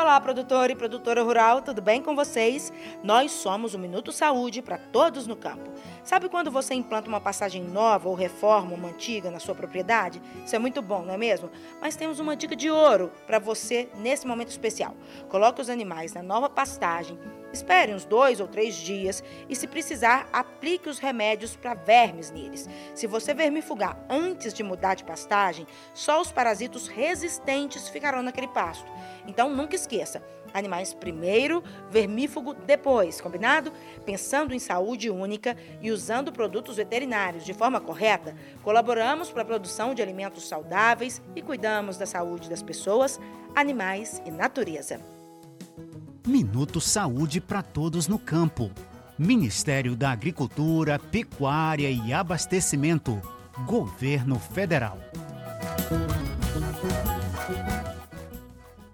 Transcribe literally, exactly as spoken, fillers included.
Olá, produtor e produtora rural, tudo bem com vocês? Nós somos o Minuto Saúde para todos no campo. Sabe quando você implanta uma pastagem nova ou reforma uma antiga na sua propriedade? Isso é muito bom, não é mesmo? Mas temos uma dica de ouro para você nesse momento especial. Coloque os animais na nova pastagem, espere uns dois ou três dias e, se precisar, aplique os remédios para vermes neles. Se você vermifugar antes de mudar de pastagem, só os parasitos resistentes ficarão naquele pasto. Então, nunca esqueça, animais primeiro, vermífugo depois, combinado? Pensando em saúde única e usando produtos veterinários de forma correta, colaboramos para a produção de alimentos saudáveis e cuidamos da saúde das pessoas, animais e natureza. Minuto Saúde para todos no campo. Ministério da Agricultura, Pecuária e Abastecimento. Governo Federal.